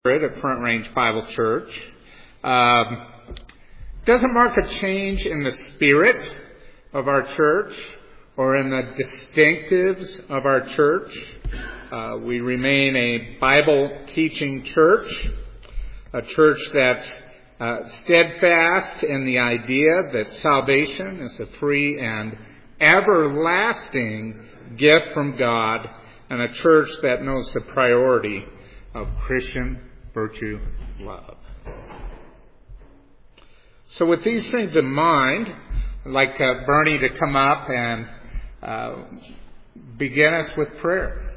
At Front Range Bible Church. Doesn't mark a change in the spirit of our church or in the distinctives of our church. We remain a Bible teaching church, a church that's steadfast in the idea that salvation is a free and everlasting gift from God, and a church that knows the priority of Christian virtue, love. So with these things in mind, I'd like Bernie to come up and begin us with prayer.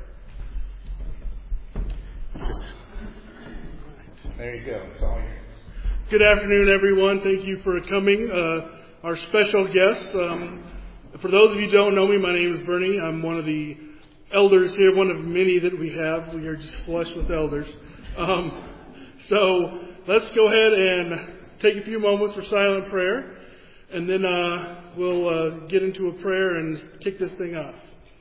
There you go. It's all yours. Good afternoon, everyone. Thank you for coming. Our special guests. For those of you who don't know me, my name is Bernie. I'm one of the elders here, one of many that we have. We are just flush with elders. So let's go ahead and take a few moments for silent prayer, and then we'll get into a prayer and kick this thing off.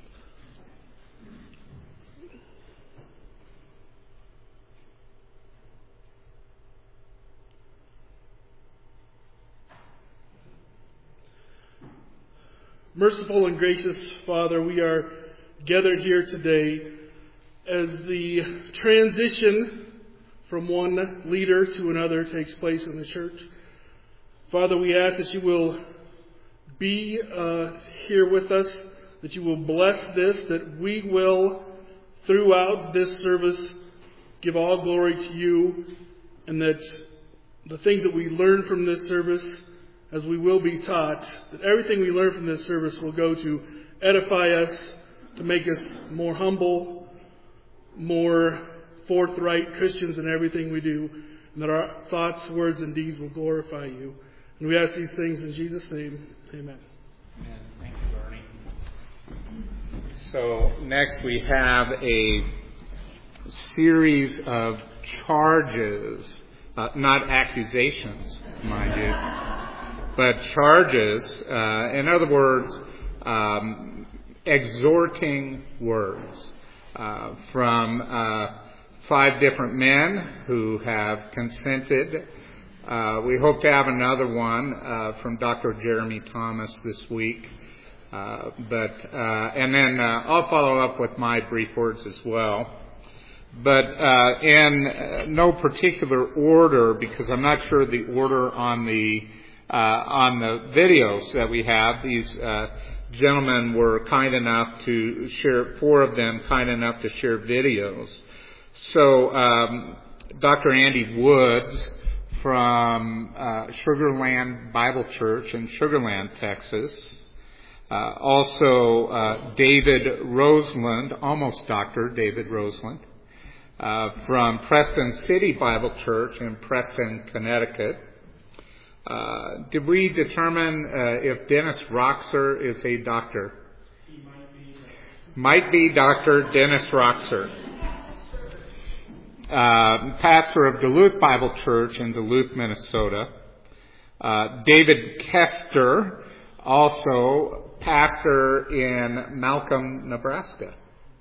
Merciful and gracious Father, we are gathered here today as the transition from one leader to another takes place in the church. Father, we ask that you will be here with us, that you will bless this, that we will, throughout this service, give all glory to you, and that the things that we learn from this service, as we will be taught, that everything we learn from this service will go to edify us, to make us more humble, more forthright Christians in everything we do, and that our thoughts, words, and deeds will glorify you. And we ask these things in Jesus' name. Amen. Amen. Thank you, Bernie. So next we have a series of charges, not accusations, mind you, but charges. In other words, exhorting words from 5 different men who have consented. We hope to have another one from Dr. Jeremy Thomas this week. And then I'll follow up with my brief words as well. But in no particular order, because I'm not sure the order on the videos that we have. These gentlemen were kind enough to share, 4 of them kind enough to share videos. So Dr. Andy Woods from Sugarland Bible Church in Sugarland, Texas. Also David Roseland, almost Dr. David Roseland, from Preston City Bible Church in Preston, Connecticut. Did we determine if Dennis Roxer is a doctor? He might be Dr. Dennis Roxer. Pastor of Duluth Bible Church in Duluth, Minnesota. David Kester, also pastor in Malcolm, Nebraska.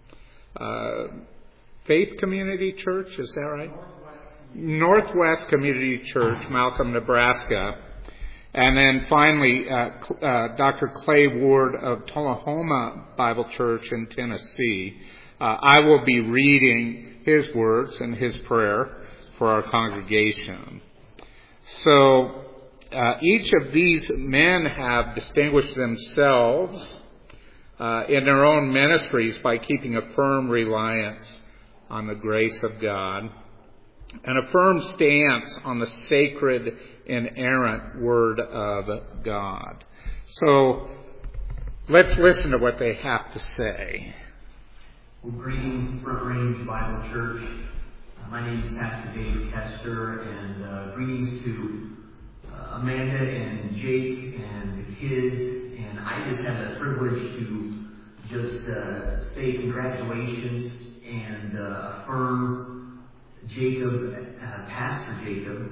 Faith Community Church, is that right? Northwest Community Church, Malcolm, Nebraska. And then finally, Dr. Clay Ward of Tullahoma Bible Church in Tennessee. I will be reading his words and his prayer for our congregation. So each of these men have distinguished themselves in their own ministries by keeping a firm reliance on the grace of God and a firm stance on the sacred, inerrant Word of God. So let's listen to what they have to say. Well, greetings, Front Range Bible Church. My name is Pastor David Kester, and greetings to Amanda and Jake and the kids. And I just have the privilege to just say congratulations and affirm Jacob, Pastor Jacob,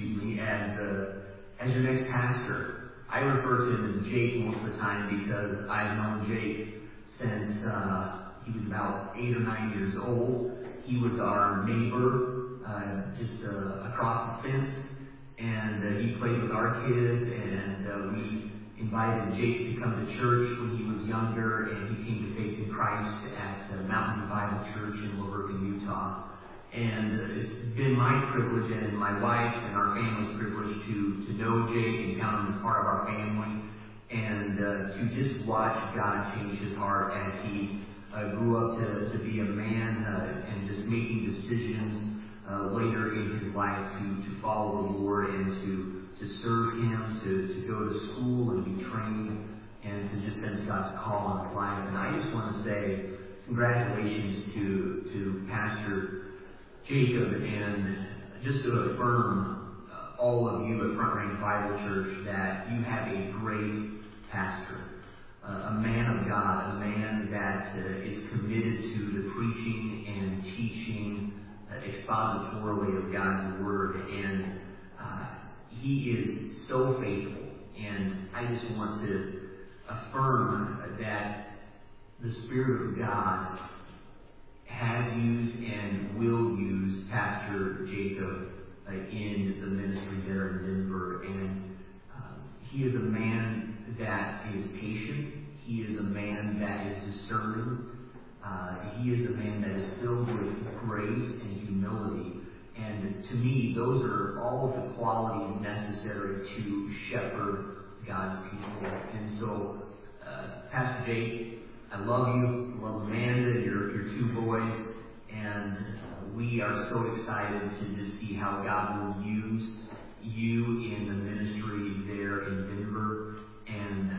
as your next pastor. I refer to him as Jake most of the time because I've known Jake since he was about 8 or 9 years old. He was our neighbor just across the fence, and he played with our kids, and we invited Jake to come to church when he was younger, and he came to faith in Christ at Mountain Bible Church in Luverne, Utah. And it's been my privilege and my wife's and our family's privilege to know Jake and count him as part of our family, and to just watch God change his heart as he grew up to be a man and just making decisions later in his life to follow the Lord and to serve him, to go to school and be trained, and to just sense God's call on his life. And I just want to say congratulations to Pastor Jacob, and just to affirm all of you at Front Range Bible Church that you have a great pastor, a man of God, a man that is committed to the preaching and teaching expositorily of God's Word, and he is so faithful. And I just want to affirm that the Spirit of God has used and will use Pastor Jacob in the ministry there in Denver. And he is a man that is patient. He is a man that is discerning. He is a man that is filled with grace and humility. And to me, those are all of the qualities necessary to shepherd God's people. And so, Pastor Jake, I love you. I love Amanda, your two boys. And we are so excited to just see how God will use you in the ministry there in Denver. And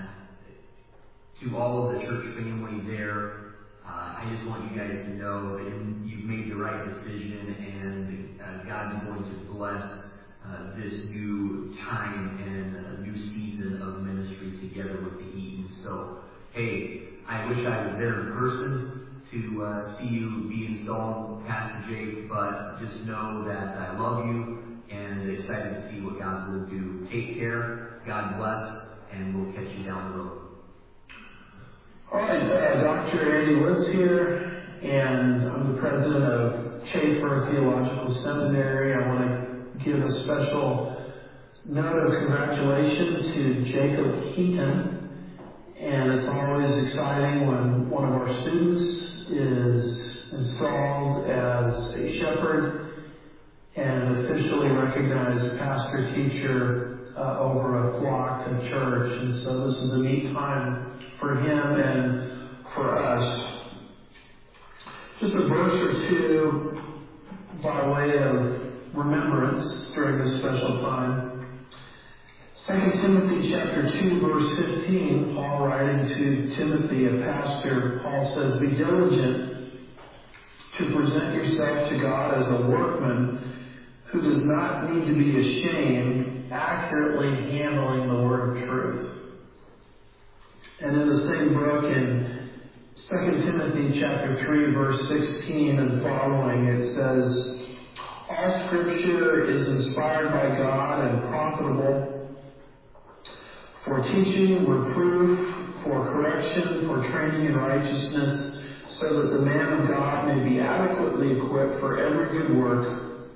to all of the church family there, I just want you guys to know that you've made the right decision, and God's going to bless this new time and a new season of ministry together with the Eatons. So, hey, I wish I was there in person to see you be installed, Pastor Jake, but just know that I love you and excited to see what God will do. Take care, God bless, and we'll catch you down the road. All right, Dr. Andy Woods here, and I'm the president of Chafer Theological Seminary. I want to give a special note of congratulations to Jacob Heaton, and it's always exciting when one of our students is installed as a shepherd and officially recognized pastor teacher over a flock of church. And so this is a neat time for him and for us. Just a verse or two by way of remembrance during this special time. 2 Timothy chapter 2, verse 15, Paul writing to Timothy, a pastor, Paul says, "Be diligent to present yourself to God as a workman who does not need to be ashamed, accurately handling the word of truth." And in the same book, in 2 Timothy chapter 3, verse 16 and following, it says, "All Scripture is inspired by God and profitable for teaching, reproof, for correction, for training in righteousness, so that the man of God may be adequately equipped for every good work.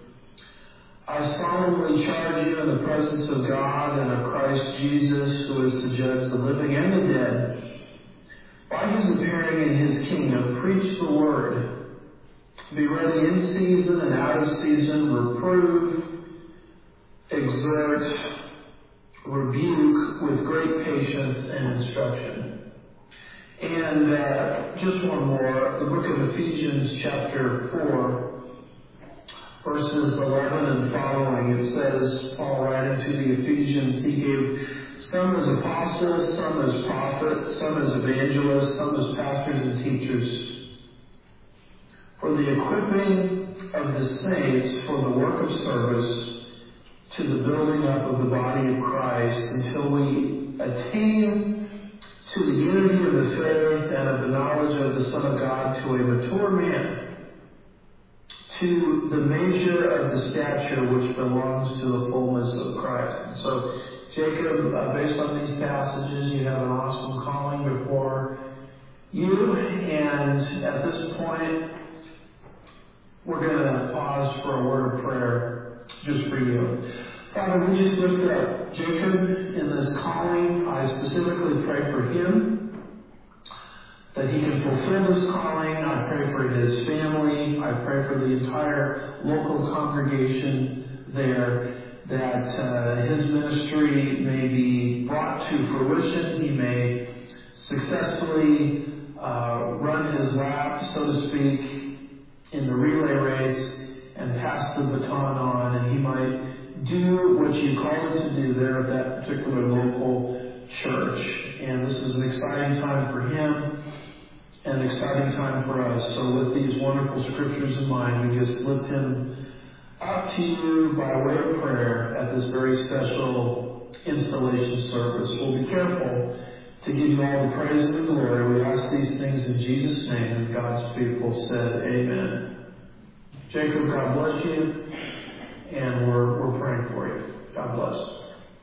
I solemnly charge you in the presence of God and of Christ Jesus, who is to judge the living and the dead, by his appearing in his kingdom, preach the word. Be ready in season and out of season, reprove, exhort, rebuke with great patience and instruction." And just one more, the book of Ephesians chapter 4, verses 11 and following, it says, Paul writing to the Ephesians, "He gave some as apostles, some as prophets, some as evangelists, some as pastors and teachers, for the equipping of the saints for the work of service, to the building up of the body of Christ, until we attain to the unity of the faith and of the knowledge of the Son of God, to a mature man, to the measure of the stature which belongs to the fullness of Christ." And so, Jacob, based on these passages, you have an awesome calling before you, and at this point, We're going to pause for a word of prayer just for you. Father, we just lift up Jacob in this calling. I specifically pray for him, that he can fulfill this calling. I pray for his family. I pray for the entire local congregation there, that his ministry may be brought to fruition. He may successfully run his lap, so to speak, in the relay race and pass the baton on, and he might do what you called him to do there at that particular local church. And this is an exciting time for him, and an exciting time for us. So with these wonderful scriptures in mind, we just lift him up to you by way of prayer at this very special installation service. We'll be careful to give you all the praise and the glory. We ask these things in Jesus' name, and God's people said, amen. Jacob, God bless you, and we're praying for you. God bless.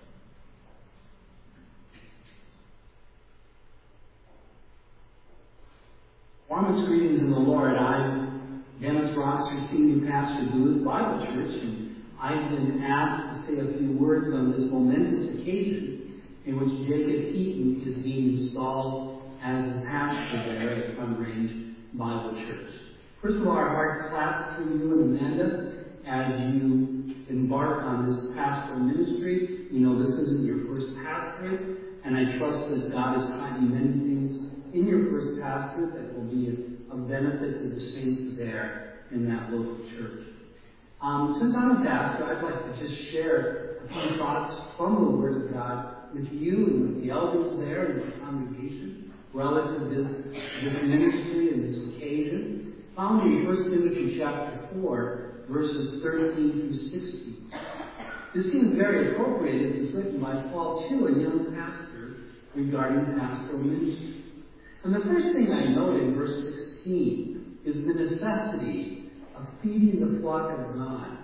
Warmest greetings in the Lord. I'm Dennis Roxer, Senior Pastor of Duluth Bible Church, and I've been asked to say a few words on this momentous occasion in which Jacob Eaton is being installed as the pastor there at Front Range Bible Church. First of all, our heart claps for you and Amanda as you embark on this pastoral ministry. You know this isn't your first pastorate, and I trust that God has taught you many things in your first pastorate that will be of benefit to the saints there in that local church. Since I'm a pastor, I'd like to just share a few thoughts from the Word of God with you and with the elders there and the congregation relative to this ministry and this occasion. Found in 1 Timothy chapter 4, verses 13 through 16. This seems very appropriate as it's written by Paul to a young pastor regarding pastoral ministry. And the first thing I note in verse 16 is the necessity of feeding the flock of God,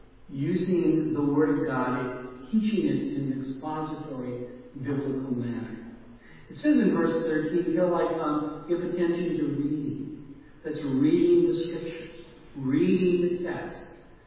using the Word of God, teaching it in an expository, biblical manner. It says in verse 13, give attention to reading. That's reading the Scriptures, reading the text,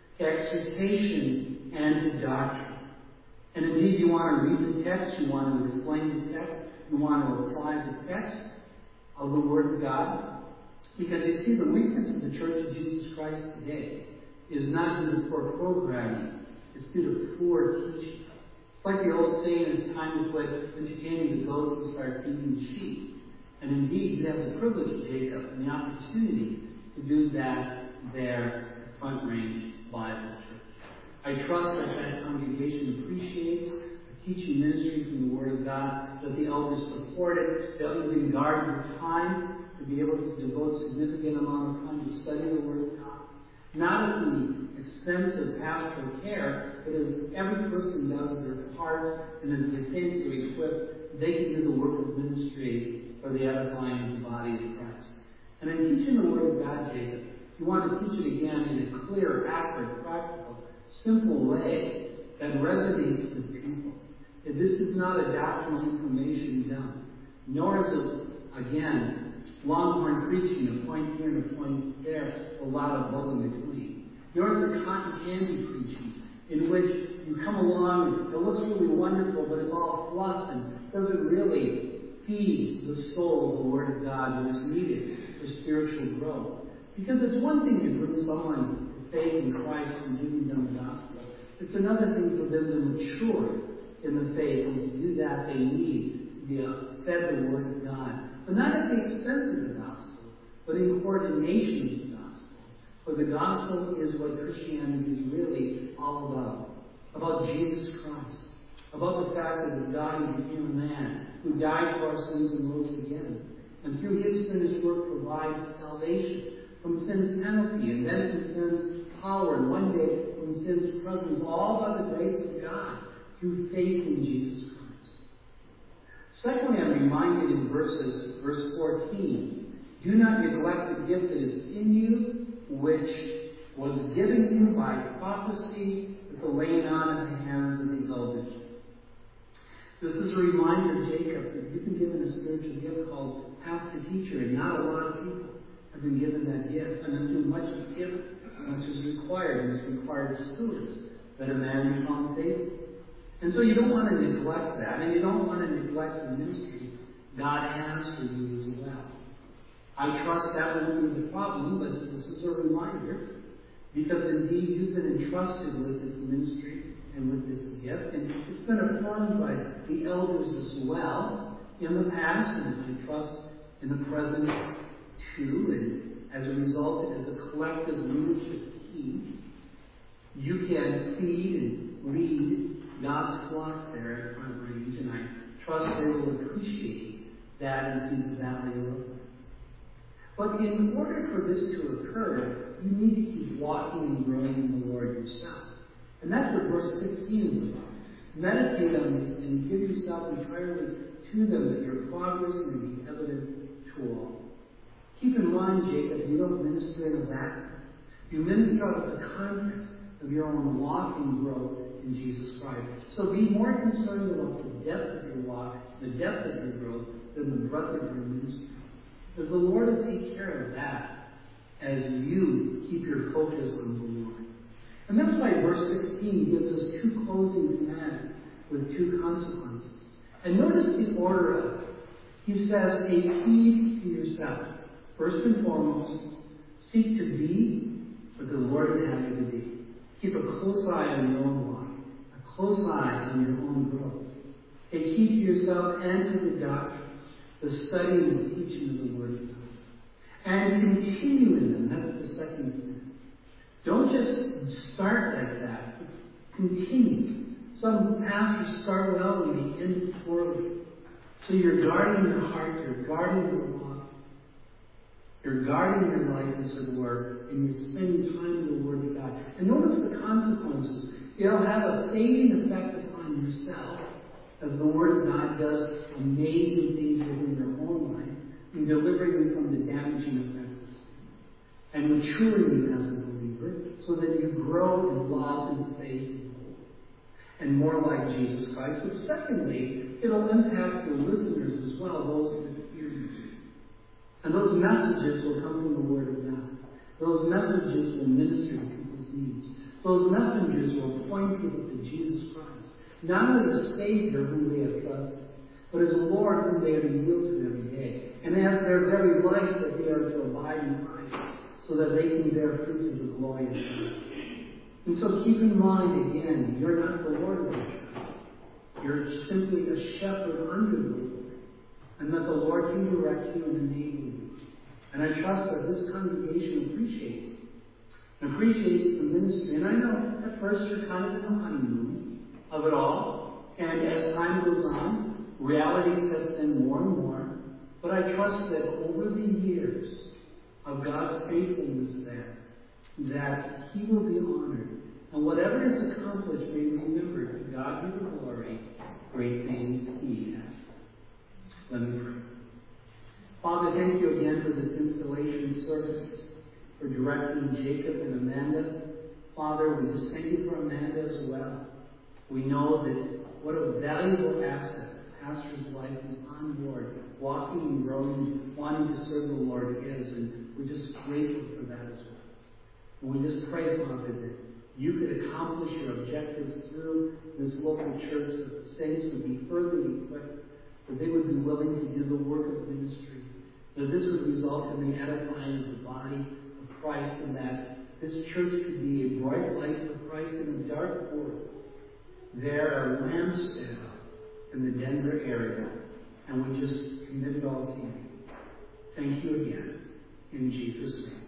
exhortation, and the doctrine. And indeed, you want to read the text, you want to explain the text, you want to apply the text of the Word of God. Because you see, the weakness of the Church of Jesus Christ today is not due to poor programming, it's due to poor teaching. It's like the old saying, it's time to quit entertaining the goats and start feeding the sheep. And indeed, you have the privilege, Jacob, and the opportunity to do that there at Front Range Bible Church. I trust that congregation appreciates the teaching ministry from the Word of God, that the elders support it, that we can guard your time to be able to devote a significant amount of time to study the Word of God. Not at the expense of pastoral care, but as every person does their part, and as the saints are equipped, they can do the work of ministry for the edifying of the body of Christ. And in teaching the Word of God, Jacob, you want to teach it again in a clear, accurate, practical, simple way that resonates with people. That this is not a doctrinal information dump, nor is it, again, longhorn preaching, a point here and a point there, a lot of bull in between. Nor is it cotton candy preaching, in which you come along, it looks really wonderful, but it's all fluff and doesn't really feed the soul of the Word of God that is needed for spiritual growth. Because it's one thing to bring someone to faith in Christ and giving them the gospel. It's another thing for them to mature in the faith, and to do that they need to be fed the Word of God. But not at the expense of the gospel, but in coordination with the gospel. For the gospel is what Christianity is really all about Jesus Christ, about the fact that God became a man who died for our sins and rose again, and through His finished work provides salvation from sin's penalty, and then from sin's power, and one day from sin's presence, all by the grace of God through faith in Jesus Christ. Secondly, I'm reminded in verse 14, do not neglect the gift that is in you, which was given you by prophecy with the laying on of the hands of the elders. This is a reminder, Jacob, that you've been given a spiritual gift called pastor teacher, and not a lot of people have been given that gift, and unto much is given, much is required, and it's required stewards, that a man be found faithful. And so you don't want to neglect that, and you don't want to neglect the ministry God has for you as well. I trust that won't be the problem, but this is a reminder, because indeed you've been entrusted with this ministry and with this gift, and it's been affirmed by the elders as well in the past, and I trust in the present too, and as a result, as a collective leadership team, you can feed and lead God's flock there at Front Range, and I trust they will appreciate that and see the value of it. But in order for this to occur, you need to keep walking and growing in the Lord yourself. And that's what verse 15 is about. Meditate on these things, give yourself entirely to them, that your progress may be evident to all. Keep in mind, Jacob, you don't minister in a vacuum. You minister out of the context of your own walk and growth in Jesus Christ. So be more concerned about the depth of your walk, the depth of your growth, than the breadth of your ministry. Because the Lord will take care of that as you keep your focus on the Lord. And that's why verse 16 gives us two closing commands with two consequences. And notice the order of it. He says, take heed to yourself. First and foremost, seek to be what the Lord would have you to be. Keep a close eye on your own walk, a close eye on your own growth. Take heed to yourself and to the doctrine, the study and the teaching of the Word of God. And continue in them. That's the second thing. Don't just start like that. Continue. Some pastors start well and they end poorly. So you're guarding your heart, you're guarding your walk, you're guarding your life, as it were, and you're spending time in the Word of God. And notice the consequences. It'll have a fading effect upon yourself as the Word of God does amazing things within your own life in delivering you from the damaging effects of sin and maturing you as a believer so that you grow in love and faith and hope and more like Jesus Christ. But secondly, it'll impact the listeners as well, those that hear you. And those messages will come from the Word of God. Those messages will minister to people's needs. Those messengers will point people to Jesus Christ, not only the Savior whom they have trusted, but as the Lord whom they are revealed to every day. And as their very life that they are to abide in Christ, so that they can bear fruit of the glory of God. And so keep in mind again, you're not the Lord of your child. You're simply a shepherd under the Lord. And that the Lord can direct you and enable you. And I trust that this congregation appreciates the ministry. And I know at first you're kind of in the honeymoon of it all. And as time goes on, realities have been more and more. But I trust that over the years of God's faithfulness there, that He will be honored. And whatever is accomplished may remember to God be the glory, great things He has. Let me pray. Father, thank you again for this installation service, for directing Jacob and Amanda. Father, we just thank you for Amanda as well. We know that what a valuable asset a pastor's life is on board, walking and growing, wanting to serve the Lord is, and we're just grateful for that as well. And we just pray, Father, that you could accomplish your objectives through this local church, that the saints would be further equipped, that they would be willing to do the work of ministry, that this would result in the edifying of the body of Christ, and that this church could be a bright light for Christ in a dark world. There are lampstands in the Denver area, and we just commit it all to you. Thank you again. In Jesus' name.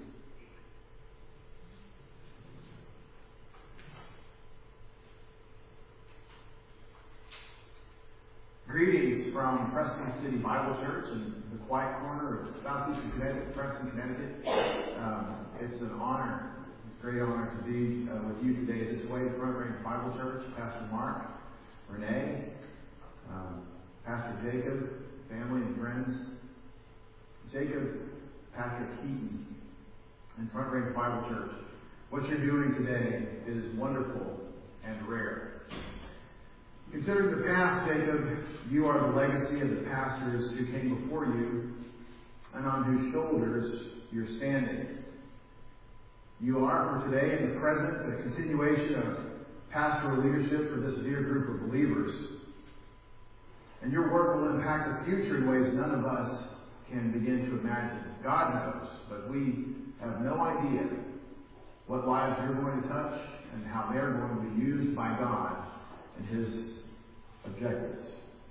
Greetings from Preston City Bible Church in the quiet corner of southeastern Connecticut, Preston, Connecticut. It's an honor, it's a great honor to be with you today this way, Front Range Bible Church, Pastor Mark, Renee, Pastor Jacob, family and friends, Jacob, Patrick Keaton, and Front Range Bible Church. What you're doing today is wonderful and rare. Considering the past, Jacob, you are the legacy of the pastors who came before you and on whose shoulders you're standing. You are for today and the present the continuation of pastoral leadership for this dear group of believers. And your work will impact the future in ways none of us can begin to imagine. God knows, but we have no idea what lives you're going to touch and how they're going to be used by God and His objectives.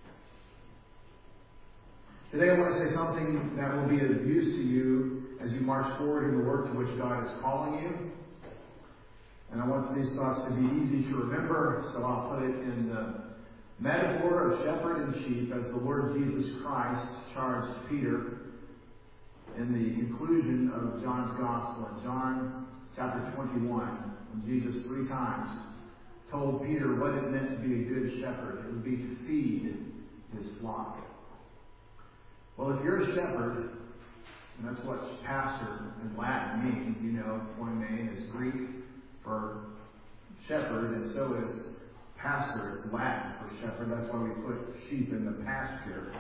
Today I want to say something that will be of use to you as you march forward in the work to which God is calling you. And I want these thoughts to be easy to remember, so I'll put it in the metaphor of shepherd and sheep as the Lord Jesus Christ charged Peter in the conclusion of John's Gospel in John chapter 21, when Jesus 3 times told Peter what it meant to be a good shepherd. It would be to feed his flock. Well, if you're a shepherd, and that's what pastor in Latin means, you know, poimen is Greek for shepherd, and so is pastor is Latin for shepherd. That's why we put sheep in the pasture.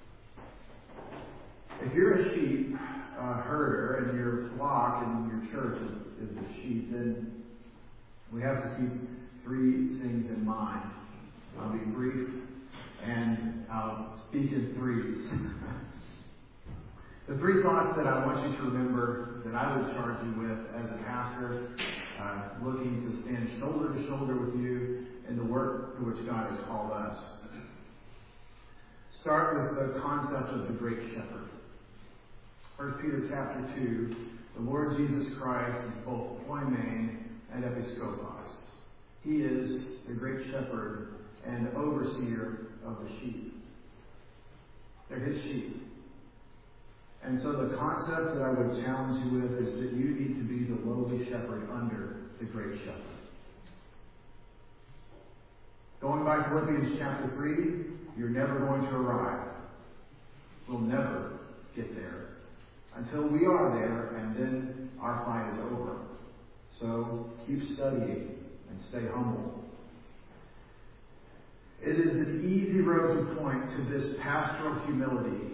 If you're a sheep herder and your flock and your church is the sheep, then we have to keep 3 things in mind. I'll be brief and I'll speak in threes. The 3 thoughts that I want you to remember that I would charge you with as a pastor, looking to stand shoulder to shoulder with you in the work to which God has called us. Start with the concept of the Great Shepherd. 1 Peter chapter 2, the Lord Jesus Christ is both poimen and episkopos. He is the Great Shepherd and overseer of the sheep. They're His sheep. And so the concept that I would challenge you with is that you need to be the lowly shepherd under the Great Shepherd. Going by Philippians chapter 3, you're never going to arrive. We'll never get there until we are there, and then our fight is over. So keep studying and stay humble. It is an easy road to point to this pastoral humility,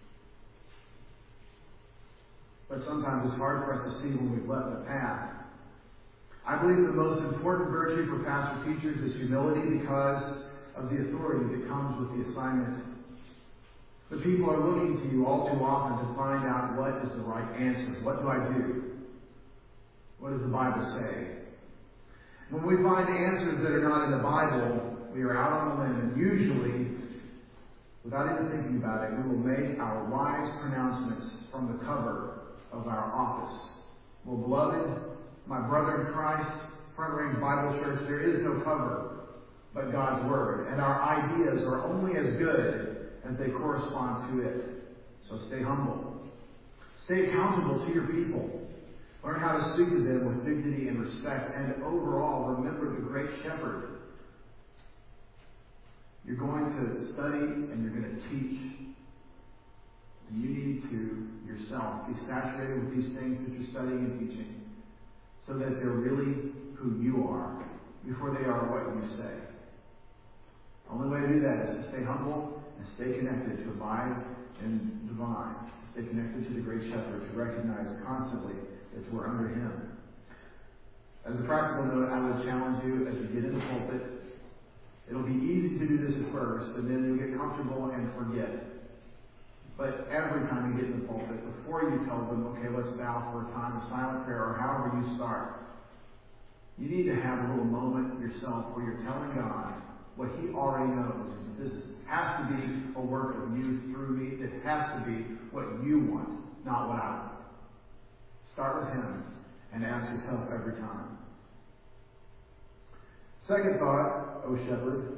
but sometimes it's hard for us to see when we've left the path. I believe the most important virtue for pastor teachers is humility because of the authority that comes with the assignment. The people are looking to you all too often to find out what is the right answer. What do I do? What does the Bible say? When we find answers that are not in the Bible, we are out on a limb, and usually, without even thinking about it, we will make our wise pronouncements from the cover of our office. Well, beloved, my brother in Christ, Front Range Bible Church, there is no cover but God's Word, and our ideas are only as good as they correspond to it. So stay humble. Stay accountable to your people. Learn how to speak to them with dignity and respect, and overall, remember the Great Shepherd. You're going to study and you're going to teach. And you need to, yourself, be saturated with these things that you're studying and teaching so that they're really who you are before they are what you say. The only way to do that is to stay humble and stay connected to abide in divine. Stay connected to the Great Shepherd, to recognize constantly that we're under Him. As a practical note, I would challenge you as you get in the pulpit. It'll be easy to do this at first, and then you'll get comfortable and forget. But every time you get in the pulpit, before you tell them, okay, let's bow for a time of silent prayer, or however you start, you need to have a little moment yourself where you're telling God what He already knows. This has to be a work of you through me. It has to be what you want, not what I want. Start with Him and ask His help every time. Second thought, O shepherd,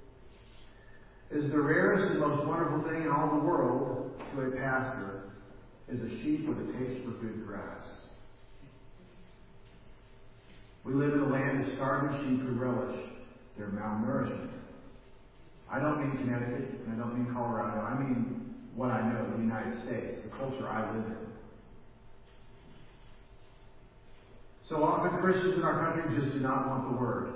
is the rarest and most wonderful thing in all the world to a pastor is a sheep with a taste for good grass. We live in a land of starving sheep who relish their malnourishment. I don't mean Connecticut, and I don't mean Colorado. I mean what I know, the United States, the culture I live in. So often Christians in our country just do not want the Word.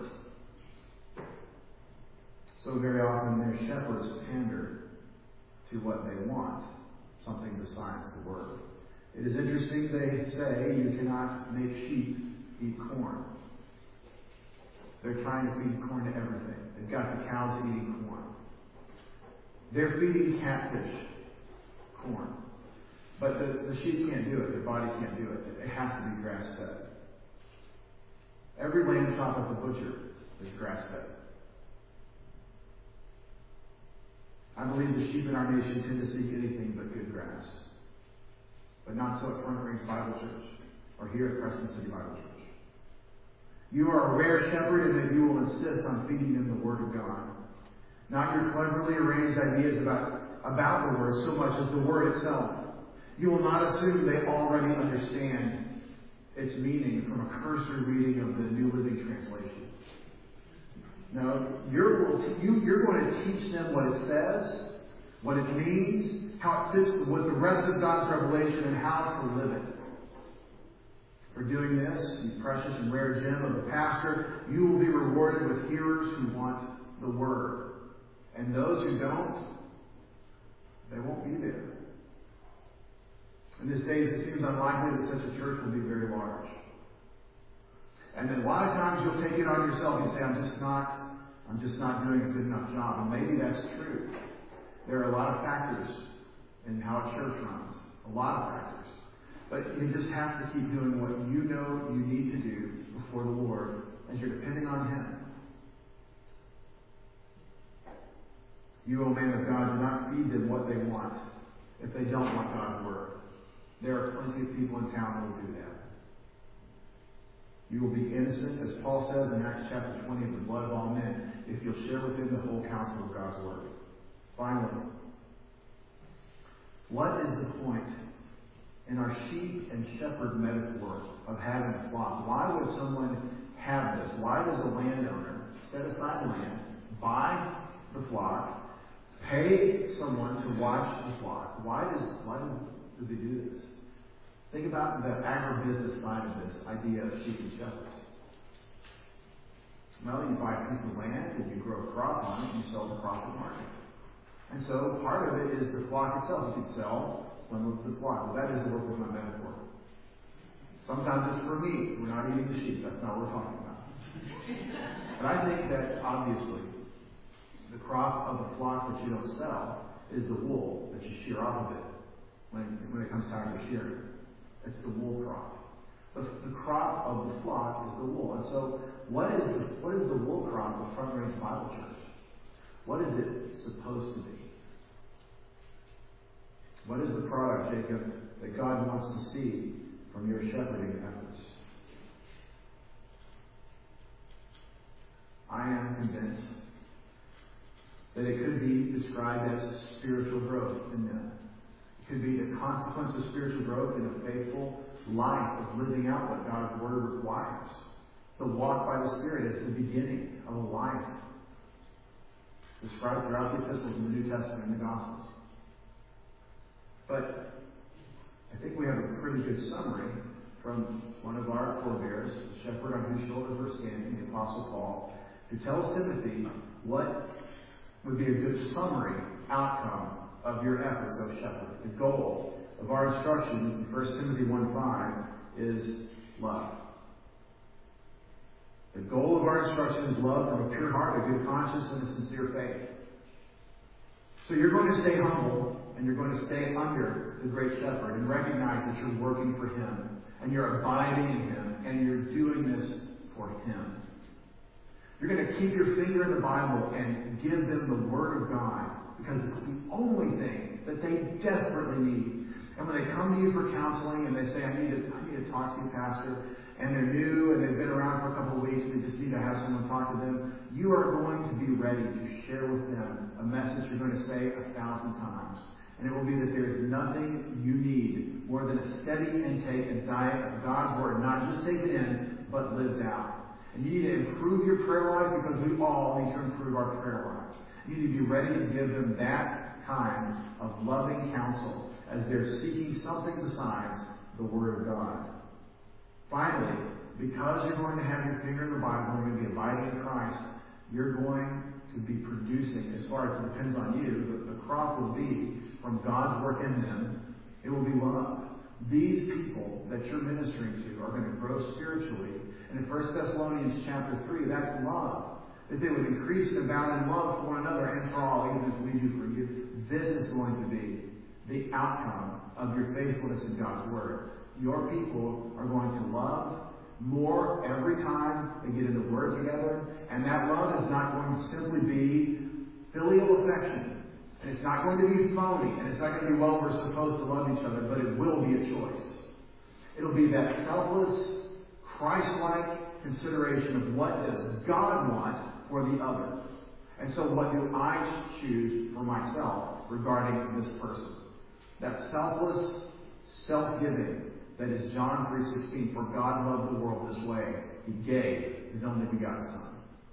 So very often their shepherds pander to what they want, something besides the Word. It is interesting they say you cannot make sheep eat corn. They're trying to feed corn to everything. They've got the cows eating corn. They're feeding catfish corn. But the sheep can't do it. Their body can't do it. It has to be grass-fed. Every lamb chop at the butcher is grass-fed. I believe the sheep in our nation tend to seek anything but good grass. But not so at Front Range Bible Church or here at Preston City Bible Church. You are a rare shepherd in that you will insist on feeding them the Word of God. Not your cleverly arranged ideas about the Word so much as the Word itself. You will not assume they already understand its meaning from a cursory reading of the New Living Translation. No, you're going to teach them what it says, what it means, how it fits with the rest of God's revelation, and how to live it. For doing this, you precious and rare gem of a pastor, you will be rewarded with hearers who want the Word. And those who don't, they won't be there. In this days, it seems unlikely that such a church will be very large. And then a lot of times you'll take it on yourself and say, I'm just not doing a good enough job. And maybe that's true. There are a lot of factors in how a church runs. A lot of factors. But you just have to keep doing what you know you need to do before the Lord as you're depending on Him. You, O man of God, do not feed them what they want if they don't want God's Word. There are plenty of people in town who will do that. You will be innocent, as Paul says in Acts chapter 20, of the blood of all men, if you'll share with them the whole counsel of God's Word. Finally, what is the point in our sheep and shepherd metaphor of having a flock? Why would someone have this? Why does a landowner set aside land, buy the flock, pay someone to watch the flock? Why does he do this? Think about the agribusiness side of this idea of sheep and shepherds. Well, you buy a piece of land and you grow a crop on it and you sell the crop at market. And so part of it is the flock itself. You can sell some of the flock. Well, that doesn't work with my metaphor. Sometimes it's for meat. We're not eating the sheep. That's not what we're talking about. But I think that obviously the crop of the flock that you don't sell is the wool that you shear off of it when it comes time for shearing. It's the wool crop. The crop of the flock is the wool. And so what is the wool crop of Front Range Bible Church? What is it supposed to be? What is the product, Jacob, that God wants to see from your shepherding efforts? I am convinced that it could be described as spiritual growth in them. It could be the consequence of spiritual growth in a faithful life of living out what God's Word requires. The walk by the Spirit is the beginning of a life described throughout the epistles in the New Testament and the Gospels. But I think we have a pretty good summary from one of our forebears, the shepherd on whose shoulders we're standing, the Apostle Paul, who tells Timothy what would be a good summary outcome of your efforts as shepherd. The goal of our instruction in 1 Timothy 1:5 is love. The goal of our instruction is love from a pure heart, a good conscience, and a sincere faith. So you're going to stay humble, and you're going to stay under the great shepherd and recognize that you're working for him, and you're abiding in him, and you're doing this for him. You're going to keep your finger in the Bible and give them the Word of God, because it's the only thing that they desperately need. And when they come to you for counseling and they say, I need to talk to you, Pastor, and they're new and they've been around for a couple of weeks, they just need to have someone talk to them, you are going to be ready to share with them a message you're going to say 1,000 times. And it will be that there is nothing you need more than a steady intake and diet of God's Word, not just taken in, but lived out. And you need to improve your prayer life, because we all need to improve our prayer lives. You need to be ready to give them that kind of loving counsel as they're seeking something besides the Word of God. Finally, because you're going to have your finger in the Bible, you're going to be abiding in Christ, you're going to be producing, as far as it depends on you, the crop will be from God's work in them. It will be love. these people that you're ministering to are going to grow spiritually. And in 1 Thessalonians chapter 3, that's love. That they would increase and abound in love for one another and for all, even as we do for you. This is going to be the outcome of your faithfulness in God's Word. Your people are going to love more every time they get in the Word together. And that love is not going to simply be filial affection. And it's not going to be phony. And it's not going to be, well, we're supposed to love each other. But it will be a choice. It'll be that selfless, Christ-like consideration of what does God want for the other. And so what do I choose for myself regarding this person? That selfless self-giving that is John 3:16. For God loved the world this way. He gave His only begotten Son.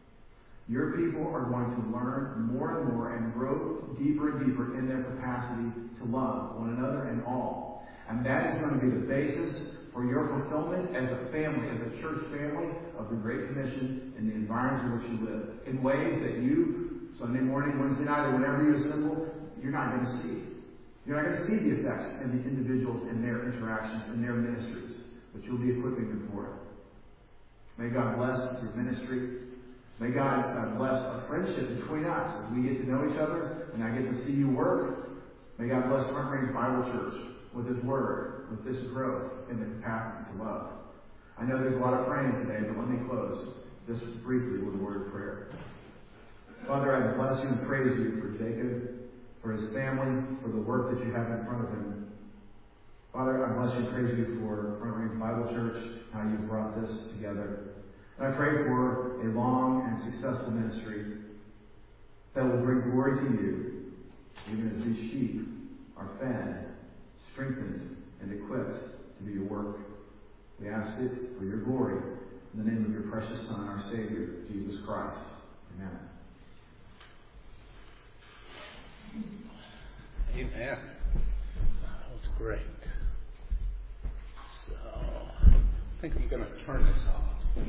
Your people are going to learn more and more and grow deeper and deeper in their capacity to love one another and all. And that is going to be the basis for your fulfillment as a family, as a church family of the Great Commission in the environment in which you live. In ways that you, Sunday morning, Wednesday night, or whenever you assemble, you're not going to see. You're not going to see the effects in the individuals and their interactions and their ministries, but you'll be equipping them for it. May God bless your ministry. May God bless a friendship between us as we get to know each other and I get to see you work. May God bless Front Range Bible Church with His Word, with this growth in the capacity to love. I know there's a lot of praying today, but let me close just briefly with a word of prayer. Father, I bless you and praise you for Jacob, for his family, for the work that you have in front of him. Father, I bless you and praise you for Front Range Bible Church, how you brought this together. And I pray for a long and successful ministry that will bring glory to you, even as these sheep are fed, strengthened, and equipped to do your work. We ask it for your glory in the name of your precious Son, our Savior, Jesus Christ. Amen. Amen. That was great. So, I think I'm going to turn this off.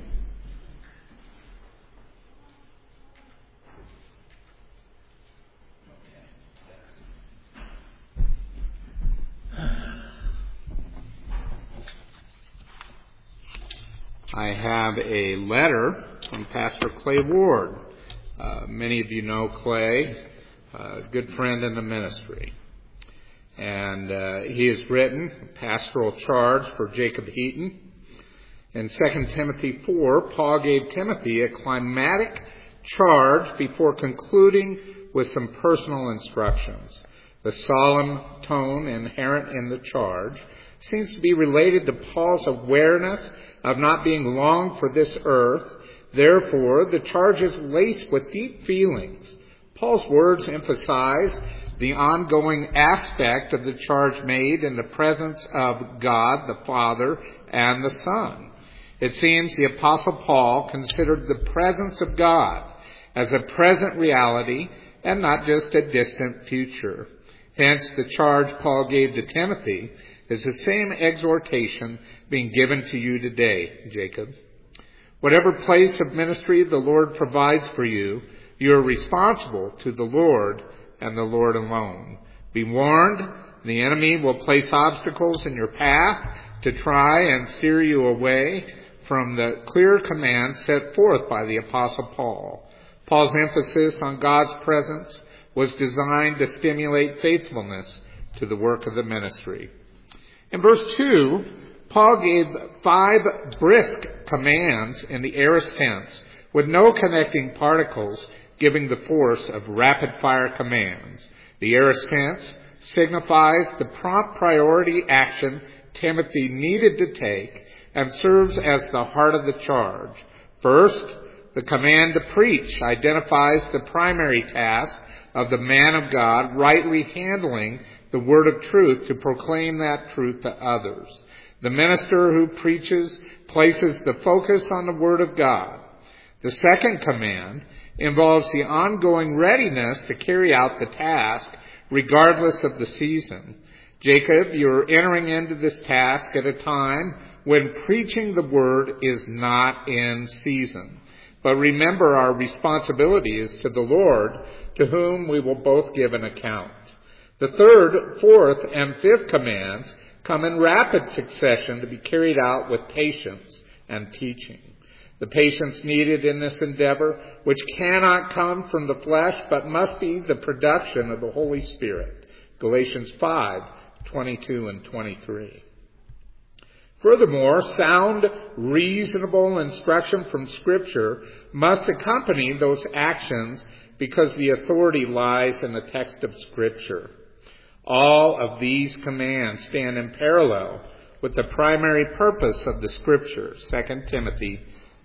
I have a letter from Pastor Clay Ward. Many of you know Clay, a good friend in the ministry. And he has written a pastoral charge for Jacob Heaton. In 2 Timothy 4, Paul gave Timothy a climatic charge before concluding with some personal instructions. The solemn tone inherent in the charge seems to be related to Paul's awareness of not being long for this earth. Therefore, the charge is laced with deep feelings. Paul's words emphasize the ongoing aspect of the charge made in the presence of God, the Father, and the Son. It seems the Apostle Paul considered the presence of God as a present reality and not just a distant future. Hence, the charge Paul gave to Timothy is the same exhortation being given to you today, Jacob. Whatever place of ministry the Lord provides for you, you are responsible to the Lord and the Lord alone. Be warned, the enemy will place obstacles in your path to try and steer you away from the clear command set forth by the Apostle Paul. Paul's emphasis on God's presence was designed to stimulate faithfulness to the work of the ministry. In verse 2, Paul gave 5 brisk commands in the aorist tense with no connecting particles, giving the force of rapid-fire commands. The aorist tense signifies the prompt priority action Timothy needed to take and serves as the heart of the charge. First, the command to preach identifies the primary task of the man of God rightly handling the word of truth to proclaim that truth to others. The minister who preaches places the focus on the word of God. The second command involves the ongoing readiness to carry out the task regardless of the season. Jacob, you're entering into this task at a time when preaching the word is not in season. But remember, our responsibility is to the Lord, to whom we will both give an account. The third, fourth, and fifth commands come in rapid succession to be carried out with patience and teaching. The patience needed in this endeavor, which cannot come from the flesh, but must be the production of the Holy Spirit. Galatians 5:22 and 23. Furthermore, sound, reasonable instruction from Scripture must accompany those actions because the authority lies in the text of Scripture. All of these commands stand in parallel with the primary purpose of the Scripture, 2 Timothy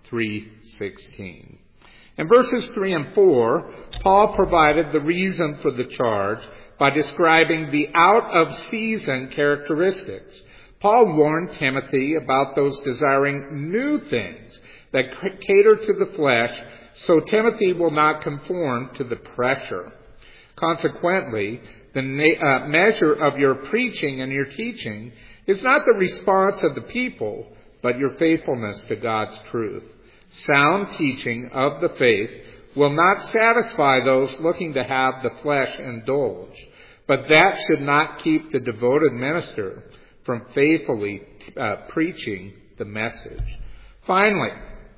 3:16. In verses 3 and 4, Paul provided the reason for the charge by describing the out-of-season characteristics. Paul warned Timothy about those desiring new things that cater to the flesh, so Timothy will not conform to the pressure. Consequently, the measure of your preaching and your teaching is not the response of the people, but your faithfulness to God's truth. Sound teaching of the faith will not satisfy those looking to have the flesh indulge, but that should not keep the devoted minister from faithfully preaching the message. Finally,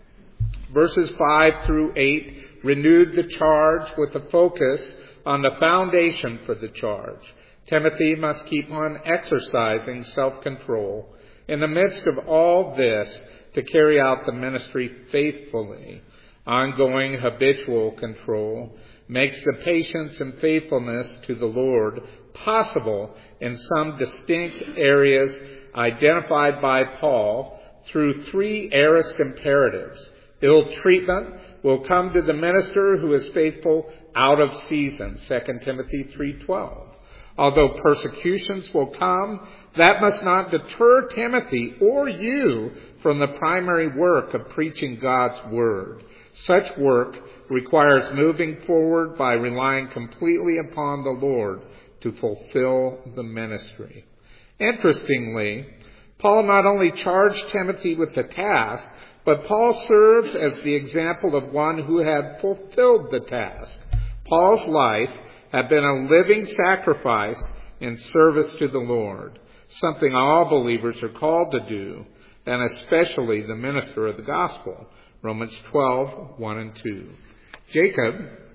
verses 5 through 8 renewed the charge with a focus on the foundation for the charge. Timothy must keep on exercising self-control in the midst of all this to carry out the ministry faithfully. Ongoing habitual control makes the patience and faithfulness to the Lord possible in some distinct areas identified by Paul through three aorist imperatives. Ill treatment will come to the minister who is faithful out of season, 2 Timothy 3:12. Although persecutions will come, that must not deter Timothy or you from the primary work of preaching God's Word. Such work requires moving forward by relying completely upon the Lord to fulfill the ministry. Interestingly, Paul not only charged Timothy with the task, but Paul serves as the example of one who had fulfilled the task. Paul's life had been a living sacrifice in service to the Lord, something all believers are called to do, and especially the minister of the gospel. Romans 12:1 and 2. Jacob,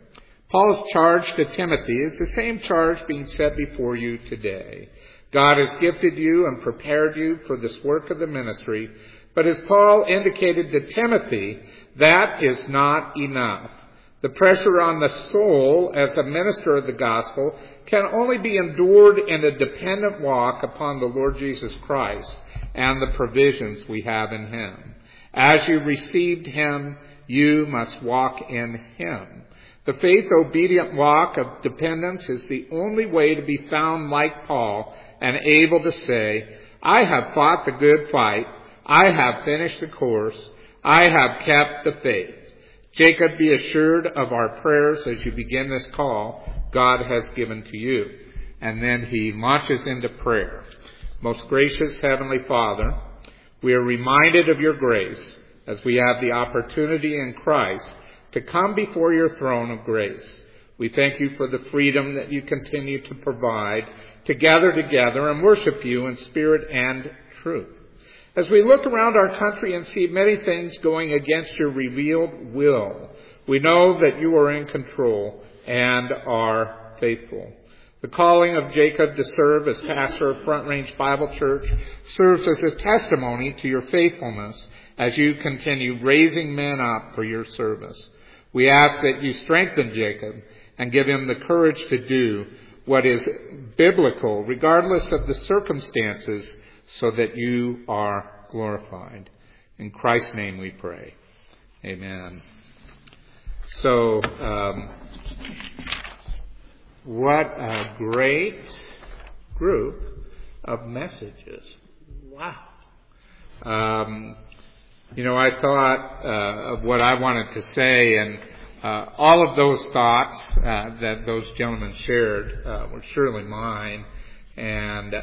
Paul's charge to Timothy is the same charge being set before you today. God has gifted you and prepared you for this work of the ministry, but as Paul indicated to Timothy, that is not enough. The pressure on the soul as a minister of the gospel can only be endured in a dependent walk upon the Lord Jesus Christ and the provisions we have in Him. As you received Him, you must walk in Him. The faith-obedient walk of dependence is the only way to be found like Paul and able to say, I have fought the good fight, I have finished the course, I have kept the faith. Jacob, be assured of our prayers as you begin this call God has given to you. And then he launches into prayer. Most gracious Heavenly Father, we are reminded of your grace as we have the opportunity in Christ to come before your throne of grace. We thank you for the freedom that you continue to provide to gather together and worship you in spirit and truth. As we look around our country and see many things going against your revealed will, we know that you are in control and are faithful. The calling of Jacob to serve as pastor of Front Range Bible Church serves as a testimony to your faithfulness as you continue raising men up for your service. We ask that you strengthen Jacob and give him the courage to do what is biblical, regardless of the circumstances, so that you are glorified. In Christ's name we pray. Amen. So, what a great group of messages. Wow. I thought of what I wanted to say, and all of those thoughts that those gentlemen shared were surely mine. And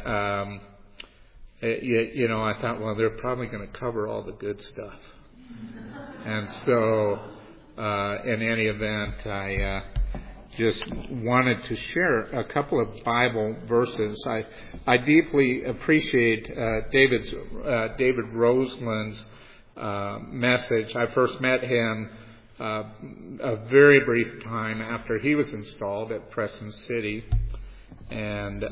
I thought, well, they're probably going to cover all the good stuff. And so, in any event, just wanted to share a couple of Bible verses. I deeply appreciate David Roseland's message. I first met him a very brief time after he was installed at Preston City, and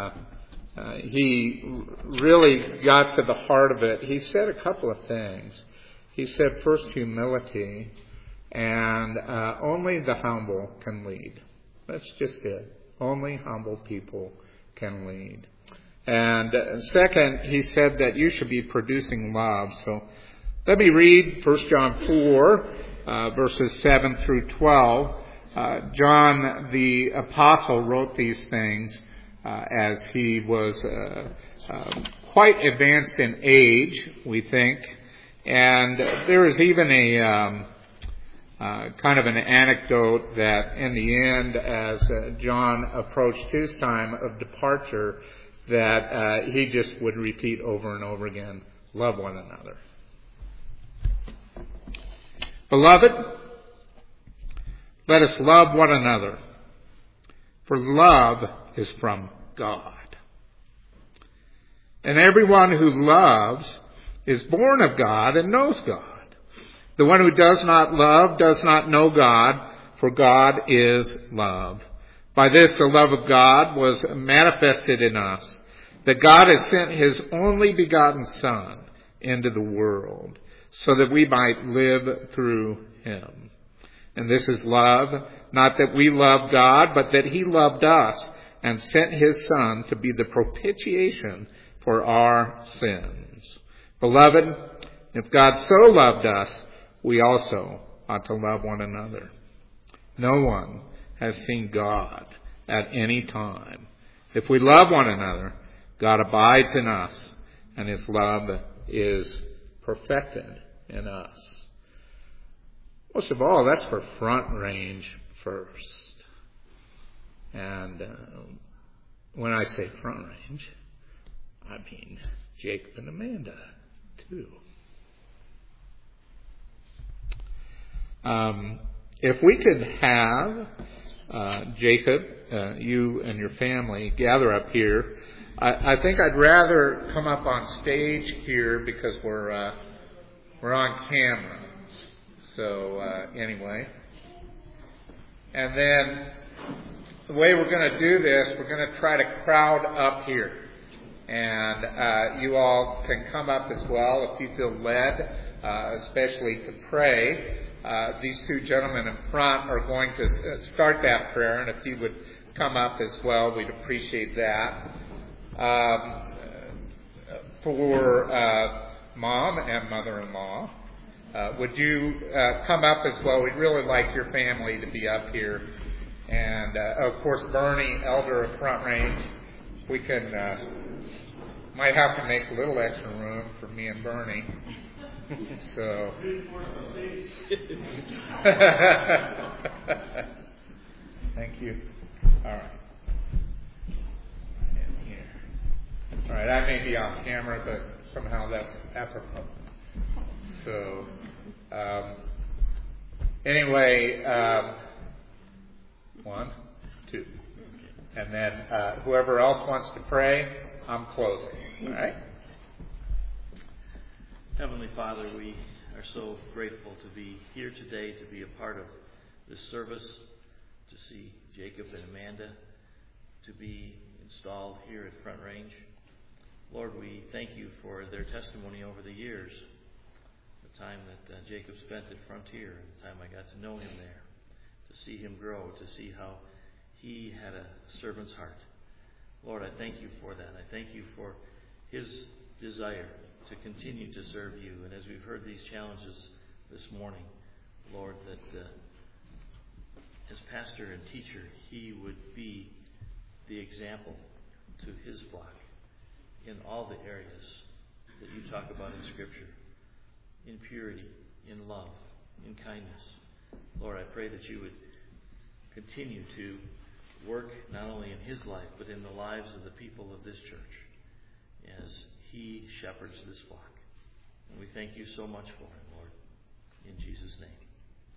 he really got to the heart of it. He said a couple of things. He said, first, humility, and only the humble can lead. That's just it. Only humble people can lead. And second, he said that you should be producing love. So let me read 1 John 4, verses 7 through 12. John the Apostle wrote these things as he was quite advanced in age, we think. And there is even a kind of an anecdote that in the end, as John approached his time of departure, that he just would repeat over and over again, love one another. Beloved, let us love one another, for love is from God. And everyone who loves is born of God and knows God. The one who does not love does not know God, for God is love. By this the love of God was manifested in us, that God has sent his only begotten Son into the world, so that we might live through him. And this is love, not that we love God, but that he loved us and sent his Son to be the propitiation for our sins. Beloved, if God so loved us, we also ought to love one another. No one has seen God at any time. If we love one another, God abides in us, and his love is perfected in us. Most of all, that's for Front Range first. And when I say Front Range, I mean Jacob and Amanda, too. If we could have Jacob, you and your family gather up here, I think I'd rather come up on stage here because we're on camera. So anyway, and then the way we're going to do this, we're going to try to crowd up here, and you all can come up as well if you feel led, especially to pray. These two gentlemen in front are going to start that prayer, and if you would come up as well, we'd appreciate that. For Mom and Mother-in-law, would you come up as well? We'd really like your family to be up here. And, of course, Bernie, elder of Front Range, we can might have to make a little extra room for me and Bernie. So, thank you. All right. In here. All right. I may be on camera, but somehow that's apropos. So, anyway, 1, 2, and then whoever else wants to pray, I'm closing. All right. Heavenly Father, we are so grateful to be here today, to be a part of this service, to see Jacob and Amanda, to be installed here at Front Range. Lord, we thank you for their testimony over the years, the time that Jacob spent at Frontier, and the time I got to know him there, to see him grow, to see how he had a servant's heart. Lord, I thank you for that. I thank you for his desire to continue to serve you. And as we've heard these challenges this morning, Lord, that as pastor and teacher, he would be the example to his flock in all the areas that you talk about in Scripture, in purity, in love, in kindness. Lord, I pray that you would continue to work not only in his life, but in the lives of the people of this church as he shepherds this flock. And we thank you so much for him, Lord. In Jesus' name.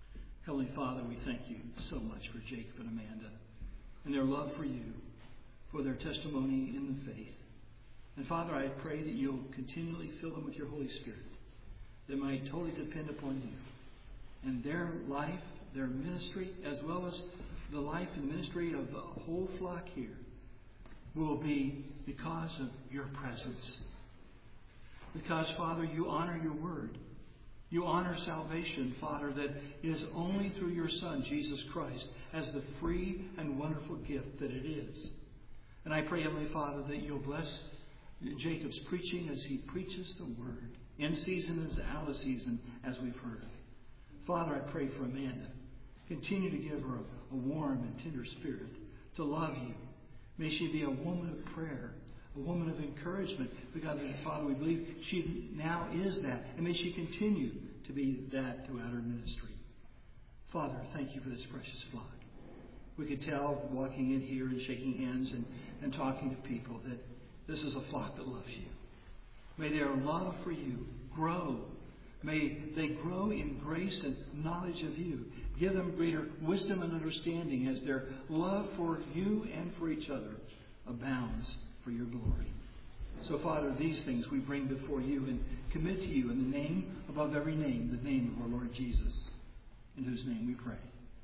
Heavenly Father, we thank you so much for Jacob and Amanda and their love for you, for their testimony in the faith. And Father, I pray that you'll continually fill them with your Holy Spirit, that might totally depend upon you. And their life, their ministry, as well as the life and ministry of the whole flock here, will be because of your presence. Because, Father, you honor your word. You honor salvation, Father, that is only through your Son, Jesus Christ, as the free and wonderful gift that it is. And I pray, Heavenly Father, that you'll bless Jacob's preaching as he preaches the word, in season and out of season, as we've heard. Father, I pray for Amanda. Continue to give her a warm and tender spirit to love you. May she be a woman of prayer, a woman of encouragement, because, Father, we believe she now is that, and may she continue to be that throughout her ministry. Father, thank you for this precious flock. We could tell, walking in here and shaking hands and talking to people, that this is a flock that loves you. May their love for you grow. May they grow in grace and knowledge of you. Give them greater wisdom and understanding as their love for you and for each other abounds for your glory. So, Father, these things we bring before you and commit to you in the name above every name, the name of our Lord Jesus, in whose name we pray.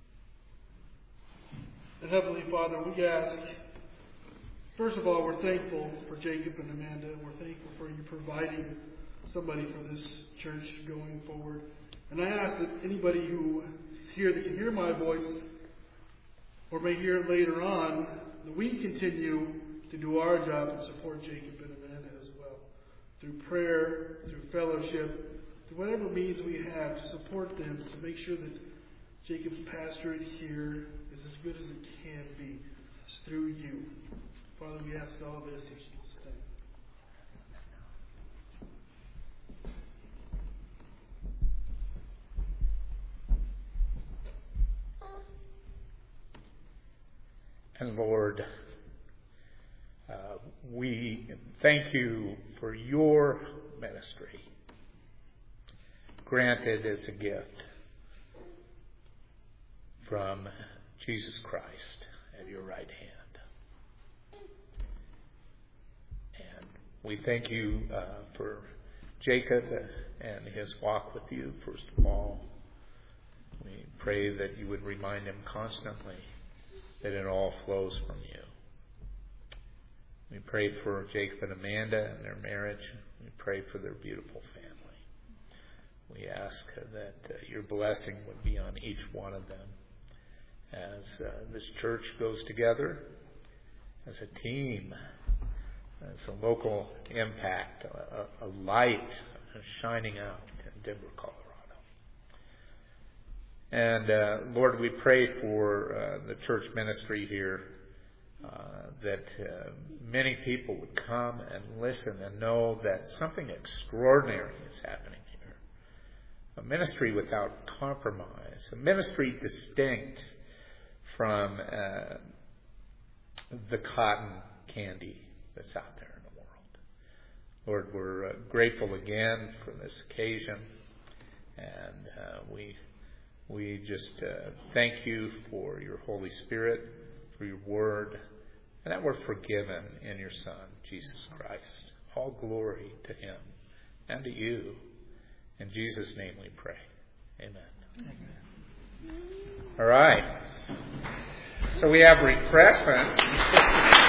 And Heavenly Father, we ask, first of all, we're thankful for Jacob and Amanda. We're thankful for you providing somebody for this church going forward. And I ask that anybody who is here that can hear my voice or may hear it later on, that we continue to do our job to support Jacob and Amanda as well. Through prayer, through fellowship, through whatever means we have to support them, to make sure that Jacob's pastorate here is as good as it can be through you. Father, we ask all this in Jesus' name. And Lord, we thank you for your ministry, granted as a gift from Jesus Christ at your right hand. And we thank you for Jacob and his walk with you, first of all. We pray that you would remind him constantly that it all flows from you. We pray for Jacob and Amanda and their marriage. We pray for their beautiful family. We ask that your blessing would be on each one of them as this church goes together as a team, as a local impact, a light shining out in Denver, Colorado. And Lord, we pray for the church ministry here, that many people would come and listen and know that something extraordinary is happening here. A ministry without compromise, a ministry distinct from the cotton candy that's out there in the world. Lord, we're grateful again for this occasion, and we just thank you for your Holy Spirit, for your word, and that we're forgiven in your Son, Jesus Christ. All glory to him and to you. In Jesus' name we pray. Amen. Amen. All right. So we have refreshment.